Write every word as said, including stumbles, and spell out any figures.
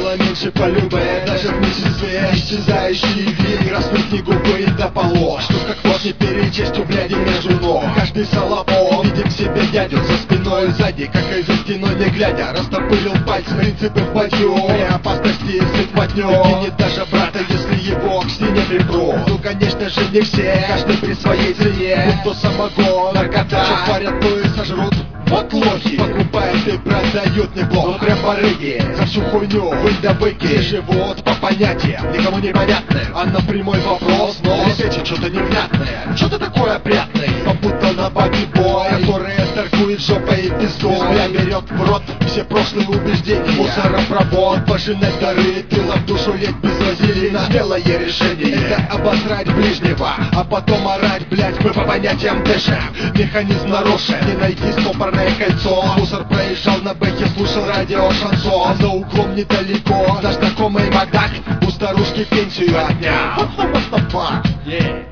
стало меньше по любе. Даже в месяце исчезающий вид. Распрыгни губы до полос, что как вот не перечесть у бляди между ног. Каждый салапон видит себе дядю за спиной сзади, как и за стеной не глядя. Растопырил пальцы, принципы в бою. При опасности сыт мотнёт. Кинет даже брата, если его к стене припрут. Ну конечно же не все, каждый при своей цене. Будь то самогон, наркота, что парят, то и сожрут. Вот лохи, покупают и продают неплохо. Ну прям барыги, за всю хуйню вынь да выкинь. Живут по понятиям, никому не понятным. А на прямой вопрос, но ответит что-то невнятное. Что-то такое опрятное, попутал на баби-бой, которая торгует жопой и пиздой. Бля берет в рот все прошлые убеждения. Мусоропровод, пожинать дары, пила в душу лить без вазелина. Смелое решение, это обосрать ближнего, а потом орать, блять, мы по понятиям дышим. Механизм нарушен, не найти стопорное кольцо. Мусор проезжал на бэке, слушал радио шансон. А за углом недалеко наш знакомый Макдак у старушки пенсию отнял. What the fuck? Yeah.